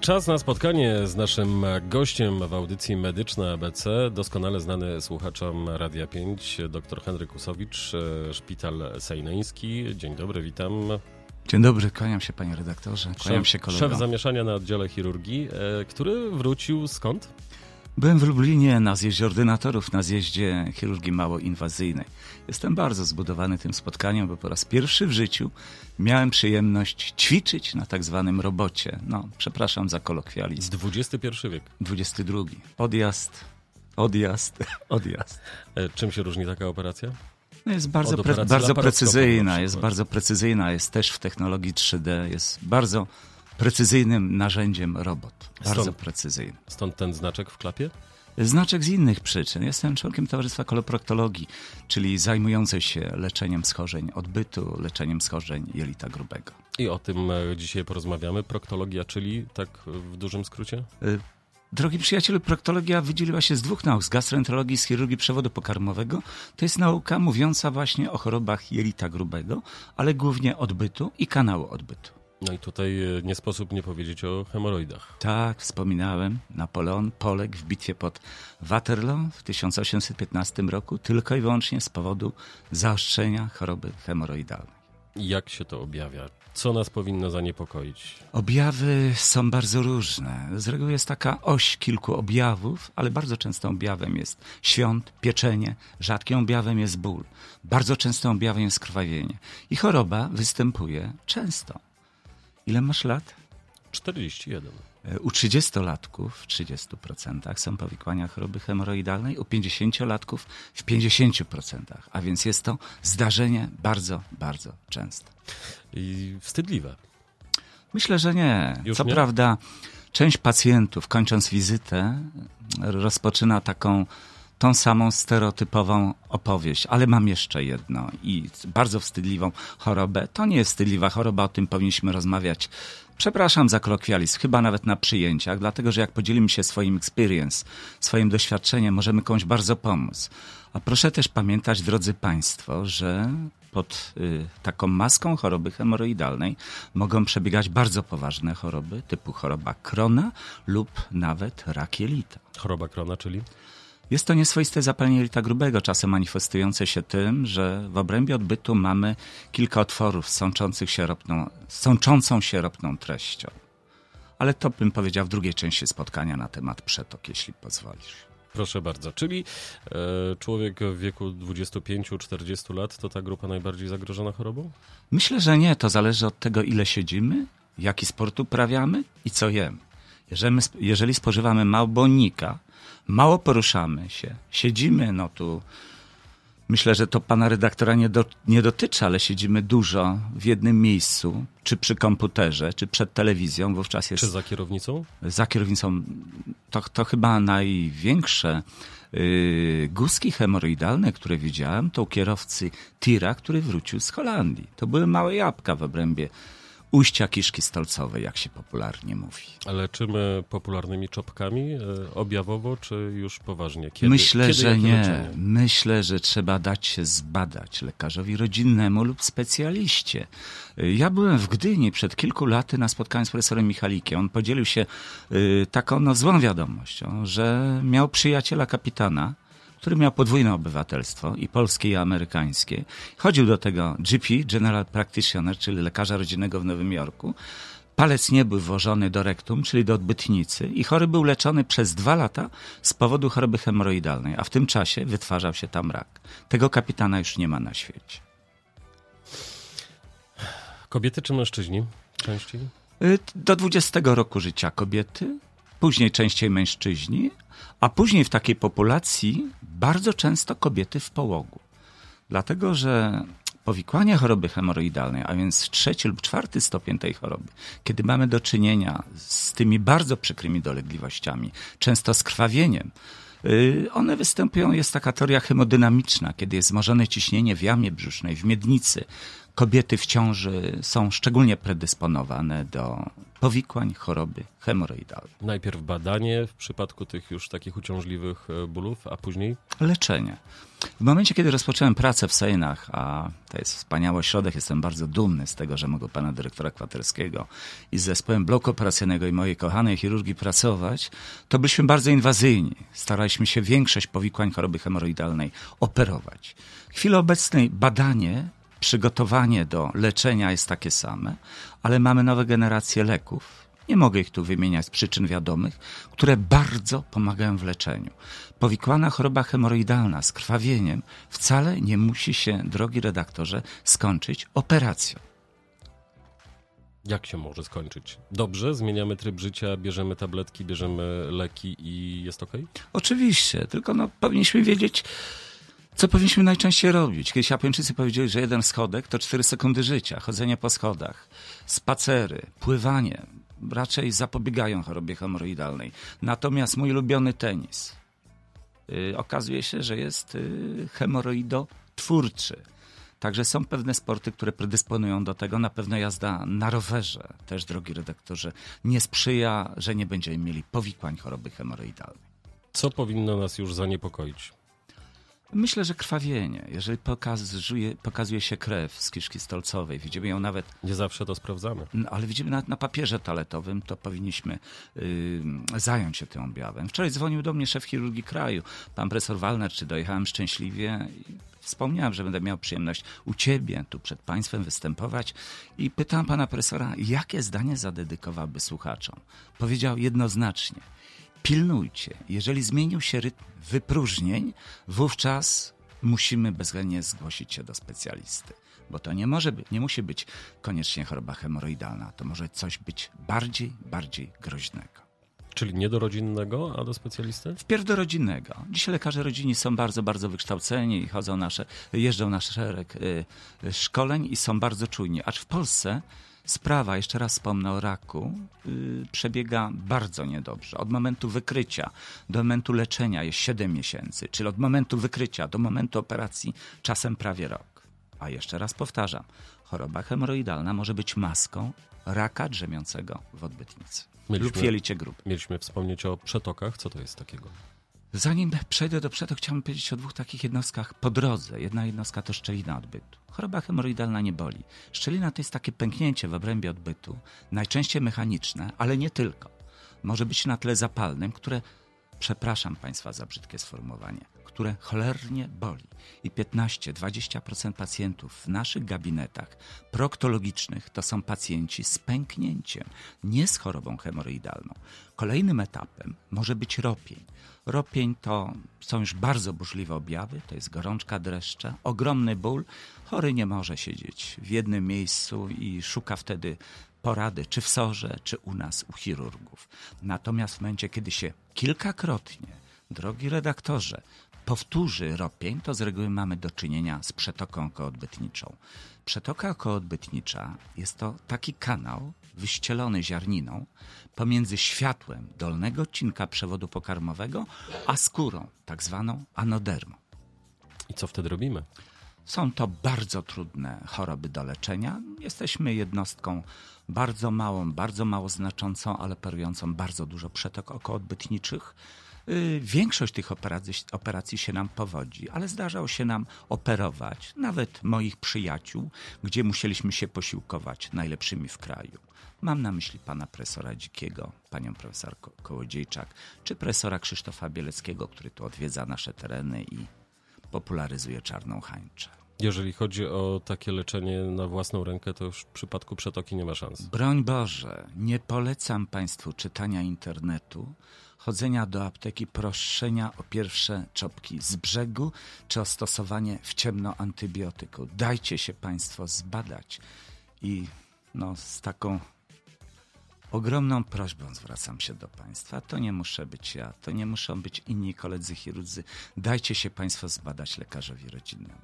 Czas na spotkanie z naszym gościem w audycji Medyczna ABC, doskonale znany słuchaczom Radia 5, dr Henryk Usowicz, Szpital Sejneński. Dzień dobry, witam. Dzień dobry, kłaniam się panie redaktorze, kłaniam się kolegom. Szef zamieszania na oddziale chirurgii, który wrócił skąd? Byłem w Lublinie na zjeździe ordynatorów, na zjeździe chirurgii małoinwazyjnej. Jestem bardzo zbudowany tym spotkaniem, bo po raz pierwszy w życiu miałem przyjemność ćwiczyć na tak zwanym robocie. No, przepraszam za kolokwializm. XXI wiek. XXI. Odjazd. Czym się różni taka operacja? No jest bardzo precyzyjna, jest też w technologii 3D, jest bardzo precyzyjnym narzędziem robot. Bardzo precyzyjny. Stąd ten znaczek w klapie? Znaczek z innych przyczyn. Jestem członkiem Towarzystwa Koloproktologii, czyli zajmującej się leczeniem schorzeń odbytu, leczeniem schorzeń jelita grubego. I o tym dzisiaj porozmawiamy. Proktologia, czyli tak w dużym skrócie? Drogi przyjacielu, proktologia wydzieliła się z dwóch nauk, z gastroenterologii i z chirurgii przewodu pokarmowego. To jest nauka mówiąca właśnie o chorobach jelita grubego, ale głównie odbytu i kanału odbytu. No i tutaj nie sposób nie powiedzieć o hemoroidach. Tak, wspominałem. Napoleon poległ w bitwie pod Waterloo w 1815 roku tylko i wyłącznie z powodu zaostrzenia choroby hemoroidalnej. Jak się to objawia? Co nas powinno zaniepokoić? Objawy są bardzo różne. Z reguły jest taka oś kilku objawów, ale bardzo częstym objawem jest świąt, pieczenie, rzadkim objawem jest ból. Bardzo częstym objawem jest krwawienie. I choroba występuje często. Ile masz lat? 41. U 30-latków w 30% są powikłania choroby hemoroidalnej, u 50-latków w 50%, a więc jest to zdarzenie bardzo, bardzo częste. I wstydliwe. Myślę, że nie. Już Co nie? prawda część pacjentów, kończąc wizytę, rozpoczyna tą samą stereotypową opowieść, ale mam jeszcze jedno i bardzo wstydliwą chorobę. To nie jest wstydliwa choroba, o tym powinniśmy rozmawiać. Przepraszam za kolokwializm, chyba nawet na przyjęciach, dlatego że jak podzielimy się swoim experience, swoim doświadczeniem, możemy komuś bardzo pomóc. A proszę też pamiętać, drodzy państwo, że pod taką maską choroby hemoroidalnej mogą przebiegać bardzo poważne choroby, typu choroba Crona lub nawet rak jelita. Choroba Crona, czyli? Jest to nieswoiste zapalenie jelita grubego, czasem manifestujące się tym, że w obrębie odbytu mamy kilka otworów sączącą się ropną treścią. Ale to bym powiedział w drugiej części spotkania na temat przetok, jeśli pozwolisz. Proszę bardzo. Czyli człowiek w wieku 25-40 lat to ta grupa najbardziej zagrożona chorobą? Myślę, że nie. To zależy od tego, ile siedzimy, jaki sport uprawiamy i co jemy. Jeżeli spożywamy mało błonnika, mało poruszamy się, siedzimy, no tu myślę, że to pana redaktora nie dotyczy, ale siedzimy dużo w jednym miejscu, czy przy komputerze, czy przed telewizją, wówczas jest... Czy za kierownicą? Za kierownicą. To chyba największe guzki hemoroidalne, które widziałem, to u kierowcy tira, który wrócił z Holandii. To były małe jabłka w obrębie ujścia kiszki stolcowej, jak się popularnie mówi. Ale leczymy popularnymi czopkami objawowo, czy już poważnie? Myślę, że nie. Leczenie? Myślę, że trzeba dać się zbadać lekarzowi rodzinnemu lub specjaliście. Ja byłem w Gdyni przed kilku laty na spotkaniu z profesorem Michalikiem. On podzielił się taką złą wiadomością, że miał przyjaciela kapitana, który miał podwójne obywatelstwo, i polskie, i amerykańskie. Chodził do tego GP, General Practitioner, czyli lekarza rodzinnego w Nowym Jorku. Palec nie był włożony do rektum, czyli do odbytnicy, i chory był leczony przez 2 lata z powodu choroby hemoroidalnej, a w tym czasie wytwarzał się tam rak. Tego kapitana już nie ma na świecie. Kobiety czy mężczyźni częściej? Do 20 roku życia kobiety, później częściej mężczyźni, a później w takiej populacji bardzo często kobiety w połogu. Dlatego, że powikłanie choroby hemoroidalnej, a więc 3. lub 4. stopień tej choroby, kiedy mamy do czynienia z tymi bardzo przykrymi dolegliwościami, często z krwawieniem, one występują, jest taka teoria hemodynamiczna, kiedy jest wzmożone ciśnienie w jamie brzusznej, w miednicy. Kobiety w ciąży są szczególnie predysponowane do powikłań choroby hemoroidalnej. Najpierw badanie w przypadku tych już takich uciążliwych bólów, a później? Leczenie. W momencie, kiedy rozpocząłem pracę w Sejnach, a to jest wspaniały ośrodek, jestem bardzo dumny z tego, że mogę pana dyrektora Kwaterskiego i z zespołem bloku operacyjnego i mojej kochanej chirurgii pracować, to byliśmy bardzo inwazyjni. Staraliśmy się większość powikłań choroby hemoroidalnej operować. W chwili obecnej badanie, przygotowanie do leczenia jest takie same, ale mamy nowe generacje leków. Nie mogę ich tu wymieniać z przyczyn wiadomych, które bardzo pomagają w leczeniu. Powikłana choroba hemoroidalna z krwawieniem wcale nie musi się, drogi redaktorze, skończyć operacją. Jak się może skończyć? Dobrze, zmieniamy tryb życia, bierzemy tabletki, bierzemy leki i jest okej? Oczywiście, tylko powinniśmy wiedzieć, co powinniśmy najczęściej robić. Kiedyś Japończycy powiedzieli, że 1 schodek to 4 sekundy życia. Chodzenie po schodach, spacery, pływanie raczej zapobiegają chorobie hemoroidalnej. Natomiast mój ulubiony tenis okazuje się, że jest hemoroidotwórczy. Także są pewne sporty, które predysponują do tego. Na pewno jazda na rowerze, też drogi redaktorze, nie sprzyja, że nie będziemy mieli powikłań choroby hemoroidalnej. Co powinno nas już zaniepokoić? Myślę, że krwawienie. Jeżeli pokazuje się krew z kiszki stolcowej, widzimy ją nawet... Nie zawsze to sprawdzamy. Ale widzimy nawet na papierze toaletowym, to powinniśmy zająć się tym objawem. Wczoraj dzwonił do mnie szef chirurgii kraju, pan profesor Wallner, czy dojechałem szczęśliwie. Wspomniałem, że będę miał przyjemność u ciebie, tu przed państwem występować i pytałem pana profesora, jakie zdanie zadedykowałby słuchaczom. Powiedział jednoznacznie: pilnujcie, jeżeli zmienił się rytm wypróżnień, wówczas musimy bezwzględnie zgłosić się do specjalisty. Bo to nie musi być koniecznie choroba hemoroidalna, to może coś być bardziej groźnego. Czyli nie do rodzinnego, a do specjalisty? Wpierw do rodzinnego. Dzisiaj lekarze rodzinni są bardzo wykształceni i jeżdżą na szereg szkoleń i są bardzo czujni. Acz w Polsce sprawa, jeszcze raz wspomnę o raku, przebiega bardzo niedobrze. Od momentu wykrycia do momentu leczenia jest 7 miesięcy, czyli od momentu wykrycia do momentu operacji czasem prawie rok. A jeszcze raz powtarzam, choroba hemoroidalna może być maską raka drzemiącego w odbytnicy lub w jelicie grubym. Mieliśmy wspomnieć o przetokach. Co to jest takiego? Zanim przejdę do przetok, chciałbym powiedzieć o 2 takich jednostkach po drodze. Jedna jednostka to szczelina odbytu. Choroba hemoroidalna nie boli. Szczelina to jest takie pęknięcie w obrębie odbytu, najczęściej mechaniczne, ale nie tylko. Może być na tle zapalnym, które, przepraszam państwa za brzydkie sformułowanie, które cholernie boli. I 15-20% pacjentów w naszych gabinetach proktologicznych to są pacjenci z pęknięciem, nie z chorobą hemoroidalną. Kolejnym etapem może być ropień. Ropień to są już bardzo burzliwe objawy, to jest gorączka, dreszcze, ogromny ból. Chory nie może siedzieć w jednym miejscu i szuka wtedy porady, czy w SOR-ze, czy u nas, u chirurgów. Natomiast w momencie, kiedy się kilkakrotnie, drogi redaktorze, powtórzy ropień, to z reguły mamy do czynienia z przetoką okołoodbytniczą. Przetoka okołoodbytnicza jest to taki kanał wyścielony ziarniną pomiędzy światłem dolnego odcinka przewodu pokarmowego, a skórą, tak zwaną anodermą. I co wtedy robimy? Są to bardzo trudne choroby do leczenia. Jesteśmy jednostką bardzo małą, bardzo mało znaczącą, ale operującą bardzo dużo przetok okołoodbytniczych. Większość tych operacji się nam powodzi, ale zdarzało się nam operować, nawet moich przyjaciół, gdzie musieliśmy się posiłkować najlepszymi w kraju. Mam na myśli pana profesora Dzikiego, panią profesor Kołodziejczak, czy profesora Krzysztofa Bieleckiego, który tu odwiedza nasze tereny i popularyzuje czarną hańczę. Jeżeli chodzi o takie leczenie na własną rękę, to już w przypadku przetoki nie ma szans. Broń Boże, nie polecam państwu czytania internetu, chodzenia do apteki, proszenia o pierwsze czopki z brzegu, czy o stosowanie w ciemno antybiotyku. Dajcie się państwo zbadać i z taką ogromną prośbą zwracam się do państwa. To nie muszę być ja, to nie muszą być inni koledzy chirurdzy. Dajcie się państwo zbadać lekarzowi rodzinnemu.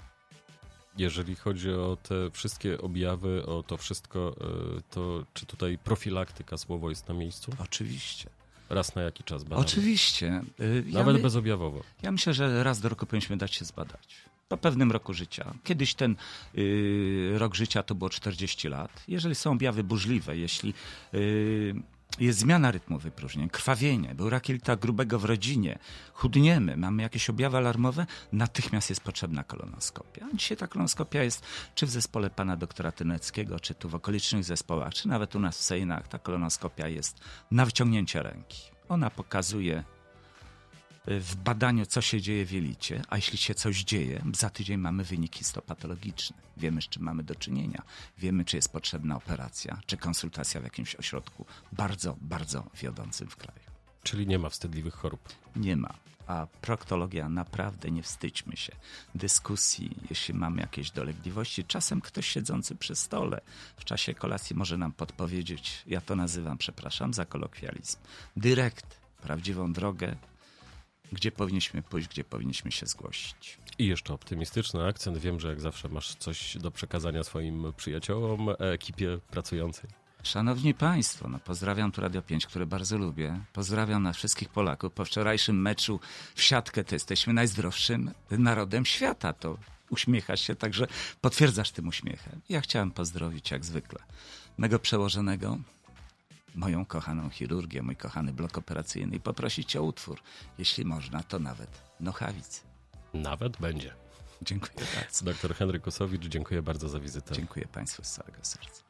Jeżeli chodzi o te wszystkie objawy, o to wszystko, to czy tutaj profilaktyka, słowo jest na miejscu? Oczywiście. raz na jaki czas badamy? Oczywiście. Nawet bezobjawowo. Ja myślę, że raz do roku powinniśmy dać się zbadać. Po pewnym roku życia. Kiedyś ten rok życia to było 40 lat. Jeżeli są objawy burzliwe, jeśli jest zmiana rytmu wypróżnień, krwawienie, był rak jelita grubego w rodzinie, chudniemy, mamy jakieś objawy alarmowe, natychmiast jest potrzebna kolonoskopia. Dzisiaj ta kolonoskopia jest czy w zespole pana doktora Tyneckiego, czy tu w okolicznych zespołach, czy nawet u nas w Sejnach. Ta kolonoskopia jest na wyciągnięcie ręki. Ona pokazuje w badaniu, co się dzieje w jelicie, a jeśli się coś dzieje, za tydzień mamy wynik histopatologiczny. Wiemy, z czym mamy do czynienia. Wiemy, czy jest potrzebna operacja, czy konsultacja w jakimś ośrodku bardzo, bardzo wiodącym w kraju. Czyli nie ma wstydliwych chorób. Nie ma. A proktologia, naprawdę nie wstydźmy się dyskusji, jeśli mamy jakieś dolegliwości. Czasem ktoś siedzący przy stole w czasie kolacji może nam podpowiedzieć, ja to nazywam, przepraszam za kolokwializm, dyrekt, prawdziwą drogę, gdzie powinniśmy pójść, gdzie powinniśmy się zgłosić. I jeszcze optymistyczny akcent. Wiem, że jak zawsze masz coś do przekazania swoim przyjaciołom, ekipie pracującej. Szanowni Państwo, pozdrawiam tu Radio 5, które bardzo lubię. Pozdrawiam na wszystkich Polaków. Po wczorajszym meczu w siatkę to jesteśmy najzdrowszym narodem świata. To uśmiechasz się, także potwierdzasz tym uśmiechem. Ja chciałem pozdrowić jak zwykle mego przełożonego, moją kochaną chirurgię, mój kochany blok operacyjny i poprosić o utwór. Jeśli można, to nawet Nochawic. Nawet będzie. Dziękuję bardzo. Dr Henryk Kusowicz, dziękuję bardzo za wizytę. Dziękuję Państwu z całego serca.